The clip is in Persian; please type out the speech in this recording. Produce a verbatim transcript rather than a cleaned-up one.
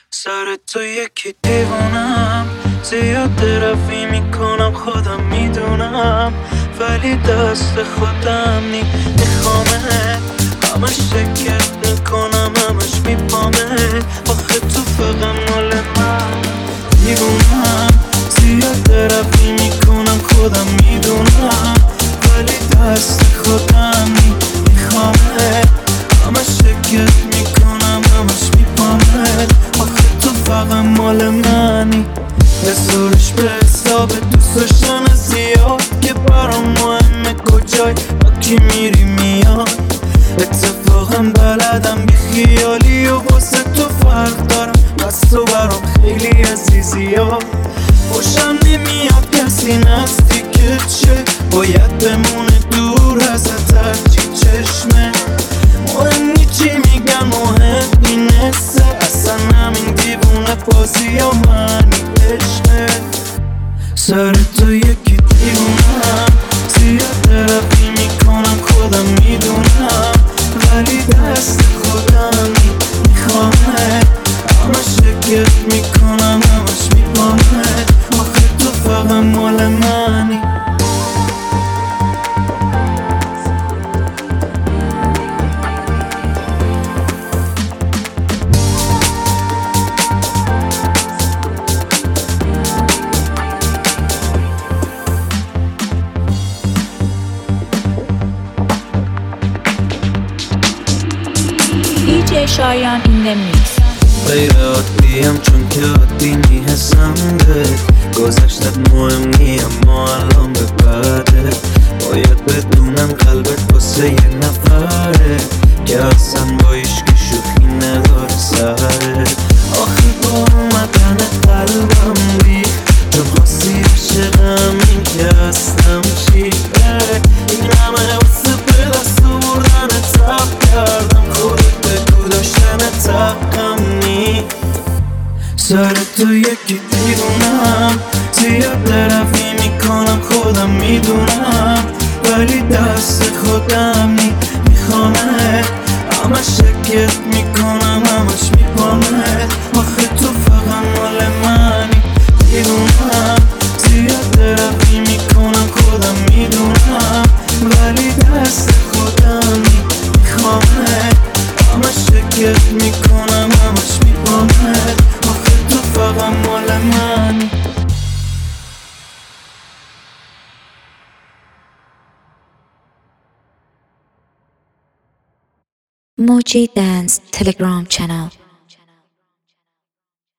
سر تو یکی دیوونم، زیاد رفی میکنم خودم میدونم، ولی دست خودم نی میخوامه، همش شکت میکنم همش میپامه، آخه تو فقط مال من. دیوونم زیاد رفی میکنم خودم میدونم، ولی دست خودم نی میخوامه، همش شکت میکنم همش میپامه، آخه تو فقط مال منی. حسابش به حساب دوست داشتن زیاد که برام مهمه کجای با کی میری میاد. اتفاقا بلدم بی خیالی و واسه تو فرق دارم، بس تو برام خیلی عزیزی ها. خوشم نمیاد کسی نزدیکت شه، باید بمونه دور ازت هرچی چشمه. مهم نی چی میگن مهم اینسته، اصلا همین دیوونه بازی ها منی عشقه. سر تو یکی دیوونم، زیاد رفی میکنم خودم میدونم، ولی دست خودم میخوامه، همش شکت میکنم همش میپامه، آخه تو فقط مال منی. دی جی شایان این the mix. غیر عادیم چون که عادی میحسم بهت، گذشتت مهم نی اما الان به بعده، باید بدونم قلبت واسه یه نفره که اصلا با ایشکی شوخی نداره سره. آخه با اومدن قلبم ریخ، چون خواستی عشقم این که هستم چیه، این همه واسه به دست بردن تب کردم، خودت بگو داشتن تقم نی. سر تو یکی دیوونم، زیاد رفی میکنم خودم میدونم، ولی دست خودم نی میخوامه، همش شکت میکنم همش میپامه، آخه تو فقط مال منی. دیوونم زیاد رفی میکنم خودم میدونم، ولی دست خودم نی میخوامه، همش شکت میکنم همش میپامه، آخه تو فقط مال منی. Moji Dance Telegram channel.